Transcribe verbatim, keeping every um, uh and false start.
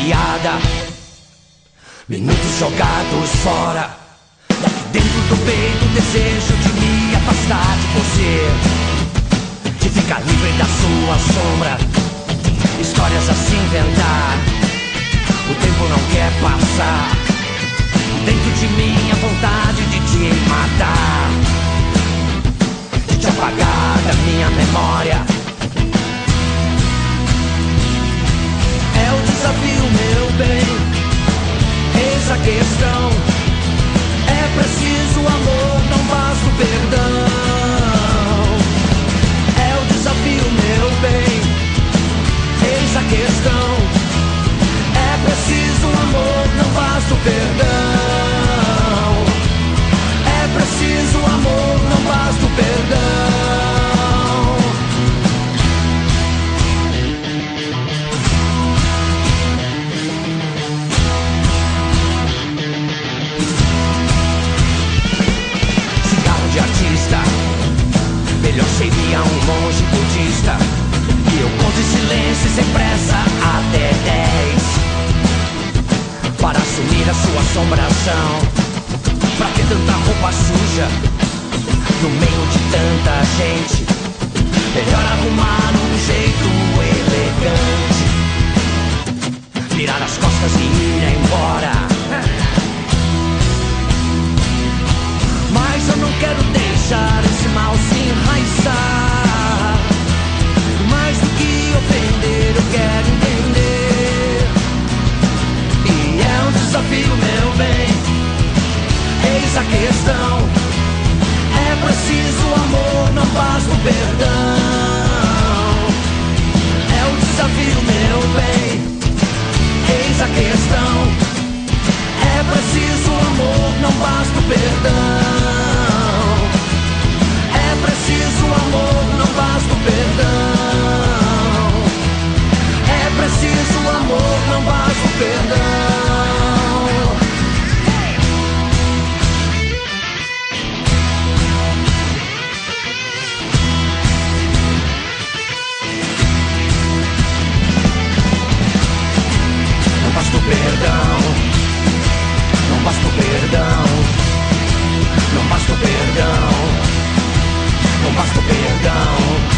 piada. Minutos jogados fora, e aqui dentro do peito o desejo de me afastar de você, de ficar livre da sua sombra, histórias a se inventar. O tempo não quer passar, dentro de mim a vontade de te matar, de te apagar da minha memória. É o desafio, meu bem, eis a questão. É preciso amor, não basta o perdão. É o desafio, meu bem, eis a questão. É preciso amor, não basta o perdão. É preciso amor, não basta o perdão. Melhor seria um monge budista que eu conto em silêncio e sem pressa até dez, para assumir a sua assombração. Pra que tanta roupa suja no meio de tanta gente? Melhor arrumar um jeito elegante, virar as costas e ir embora. Mas eu não quero deixar esse mal se enraizar. Mais do que ofender, eu quero entender. E é um desafio, meu bem, eis a questão. É preciso amor, não basta o perdão. É um desafio, meu bem, eis a questão. É preciso amor, não basta o perdão. É preciso amor, não basta o perdão. É preciso amor, não basta o perdão. Não basta o perdão. Não basta o perdão, não basta o perdão, não basta o perdão.